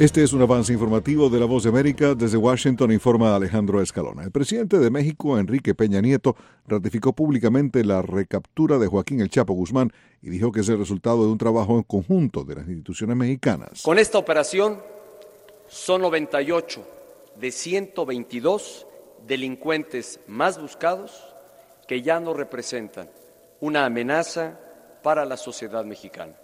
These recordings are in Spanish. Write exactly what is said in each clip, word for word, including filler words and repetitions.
Este es un avance informativo de La Voz de América. Desde Washington informa Alejandro Escalona. El presidente de México, Enrique Peña Nieto, ratificó públicamente la recaptura de Joaquín El Chapo Guzmán y dijo que es el resultado de un trabajo en conjunto de las instituciones mexicanas. Con esta operación son noventa y ocho de ciento veintidós delincuentes más buscados que ya no representan una amenaza para la sociedad mexicana.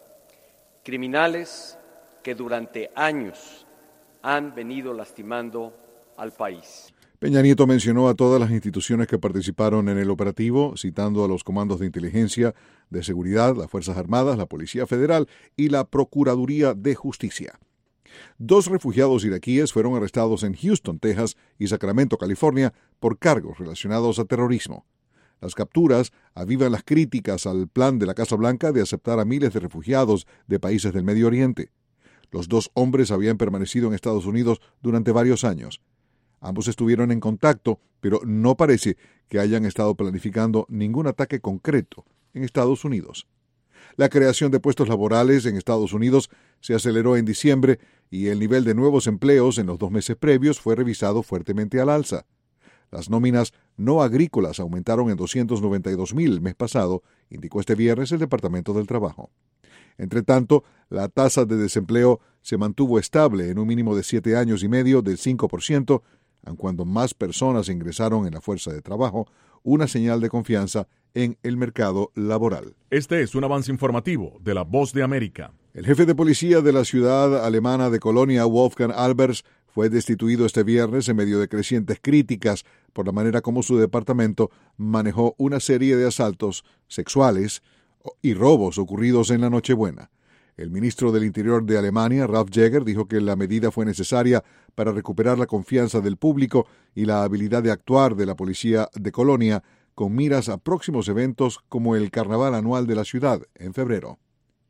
Criminales que durante años han venido lastimando al país. Peña Nieto mencionó a todas las instituciones que participaron en el operativo, citando a los comandos de inteligencia, de seguridad, las Fuerzas Armadas, la Policía Federal y la Procuraduría de Justicia. Dos refugiados iraquíes fueron arrestados en Houston, Texas y Sacramento, California, por cargos relacionados a terrorismo. Las capturas avivan las críticas al plan de la Casa Blanca de aceptar a miles de refugiados de países del Medio Oriente. Los dos hombres habían permanecido en Estados Unidos durante varios años. Ambos estuvieron en contacto, pero no parece que hayan estado planificando ningún ataque concreto en Estados Unidos. La creación de puestos laborales en Estados Unidos se aceleró en diciembre y el nivel de nuevos empleos en los dos meses previos fue revisado fuertemente al alza. Las nóminas no agrícolas aumentaron en doscientos noventa y dos mil el mes pasado, indicó este viernes el Departamento del Trabajo. Entre tanto, la tasa de desempleo se mantuvo estable en un mínimo de siete años y medio del cinco por ciento, aun cuando más personas ingresaron en la fuerza de trabajo, una señal de confianza en el mercado laboral. Este es un avance informativo de La Voz de América. El jefe de policía de la ciudad alemana de Colonia, Wolfgang Albers, fue destituido este viernes en medio de crecientes críticas por la manera como su departamento manejó una serie de asaltos sexuales y robos ocurridos en la Nochebuena. El ministro del Interior de Alemania, Ralf Jäger, dijo que la medida fue necesaria para recuperar la confianza del público y la habilidad de actuar de la policía de Colonia con miras a próximos eventos como el Carnaval anual de la ciudad en febrero.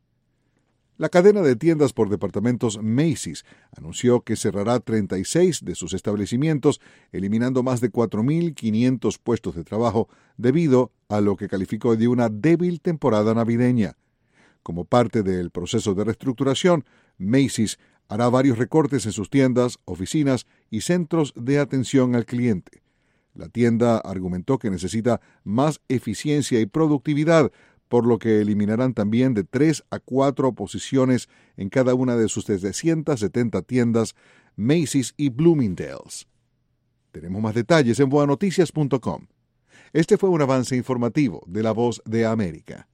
La cadena de tiendas por departamentos Macy's anunció que cerrará treinta y seis de sus establecimientos, eliminando más de cuatro mil quinientos puestos de trabajo debido a lo que calificó de una débil temporada navideña. Como parte del proceso de reestructuración, Macy's hará varios recortes en sus tiendas, oficinas y centros de atención al cliente. La tienda argumentó que necesita más eficiencia y productividad, por lo que eliminarán también de tres a cuatro posiciones en cada una de sus setecientas setenta tiendas Macy's y Bloomingdale's. Tenemos más detalles en boa noticias punto com. Este fue un avance informativo de La Voz de América.